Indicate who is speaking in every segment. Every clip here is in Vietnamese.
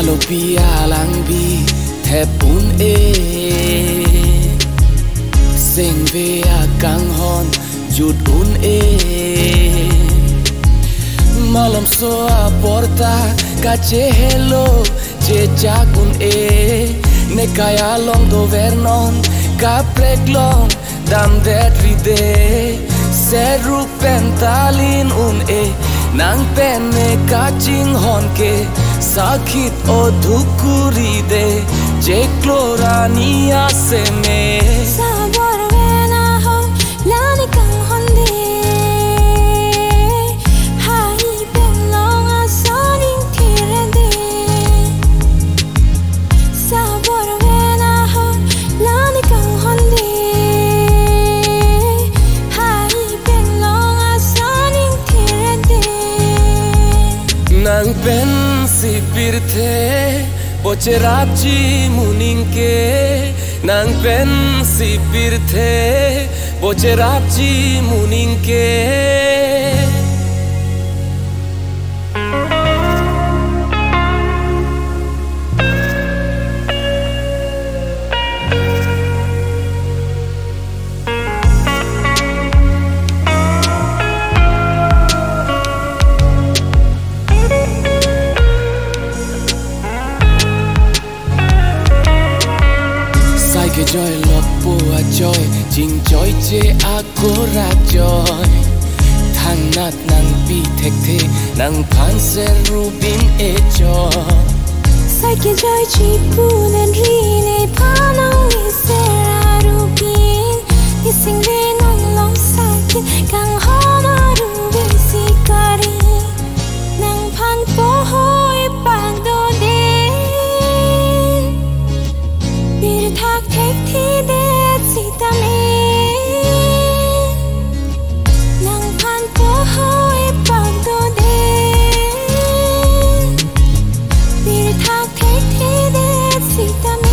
Speaker 1: Alopia langbi thepun sing vea kang hon jut un malam soa porta kache hello je jagun ne kaya long do vernon ka preglong dam det ride seru pentalin un nang penne ka ching hon ke sakit o dhukuri de je klorania se me
Speaker 2: sabor vena ho lani kang honde hai ben long a soning tirende sabor vena ho lani kang honde hai ben long a soning tirende
Speaker 1: nang pen si pirthe bocherapji muninke nang pen si pirthe bocherapji muninke ke joy lopo a joy jing joy je akora joy thang nat nang pi thek the nang phan se rubin e joy
Speaker 2: sai ke joy chi punen ri ne panang ni sera rubin ni sing le non long sakin kang homa ru si kari nang phan po hoi pang do de bir thak thek thi de si ta me nang phan po hoi pang do de bir thak thek thi de si ta me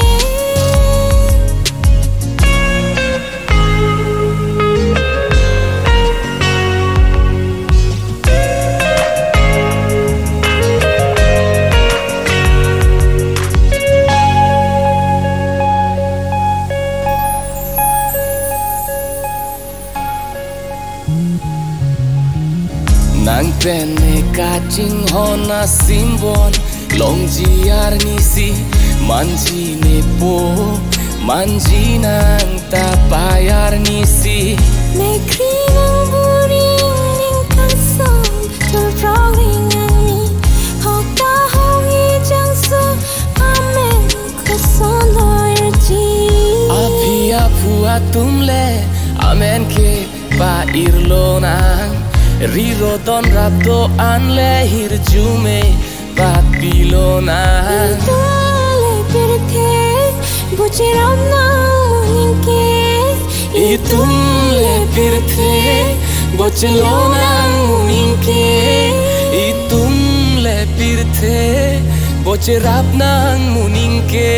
Speaker 1: nang penne ka ching hona simbon long jiar nisi manji ne po manji nang ta payar nisi
Speaker 2: me kringang buring ning kang song to drawing ang mi hokta hongi jang so amen ko son loyal ji
Speaker 1: apia phua tumle amen ke pa irlonang riro don rapdo anle hirjume papilona
Speaker 2: itule pirthe buchiram na muninke
Speaker 1: itumle pirthe bochelona muninke itumle pirthe bocherap nang muninke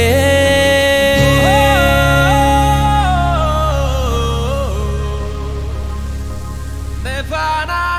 Speaker 1: Nirvana